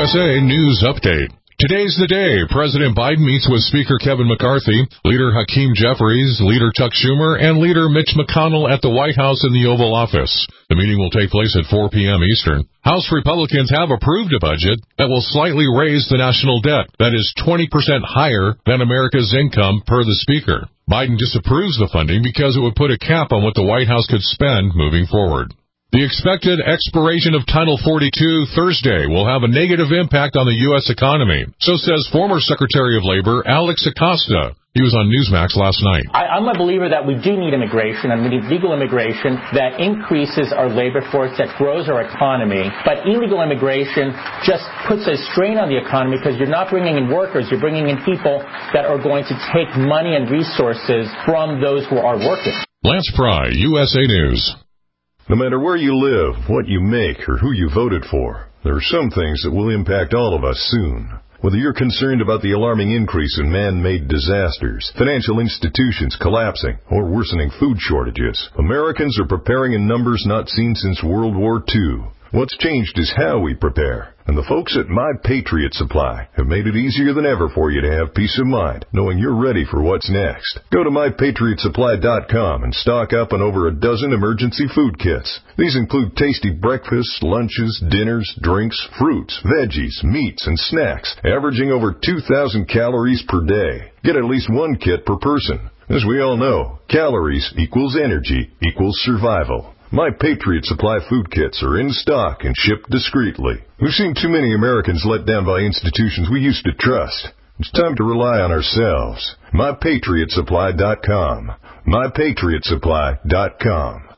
USA News Update. Today's the day President Biden meets with Speaker Kevin McCarthy, Leader Hakeem Jeffries, Leader Chuck Schumer, and Leader Mitch McConnell at the White House in the Oval Office. The meeting will take place at 4 p.m. Eastern. House Republicans have approved a budget that will slightly raise the national debt. That is 20% higher than America's income per the Speaker. Biden disapproves the funding because it would put a cap on what the White House could spend moving forward. The expected expiration of Title 42 Thursday will have a negative impact on the U.S. economy, so says former Secretary of Labor Alex Acosta. He was on Newsmax last night. I'm a believer that we do need immigration, and we need legal immigration that increases our labor force, that grows our economy. But illegal immigration just puts a strain on the economy because you're not bringing in workers, you're bringing in people that are going to take money and resources from those who are working. Lance Pry, USA News. No matter where you live, what you make, or who you voted for, there are some things that will impact all of us soon. Whether you're concerned about the alarming increase in man-made disasters, financial institutions collapsing, or worsening food shortages, Americans are preparing in numbers not seen since World War II. What's changed is how we prepare. And the folks at My Patriot Supply have made it easier than ever for you to have peace of mind, knowing you're ready for what's next. Go to MyPatriotSupply.com and stock up on over a dozen emergency food kits. These include tasty breakfasts, lunches, dinners, drinks, fruits, veggies, meats, and snacks, averaging over 2,000 calories per day. Get at least one kit per person. As we all know, calories equals energy equals survival. My Patriot Supply food kits are in stock and shipped discreetly. We've seen too many Americans let down by institutions we used to trust. It's time to rely on ourselves. MyPatriotSupply.com. MyPatriotSupply.com.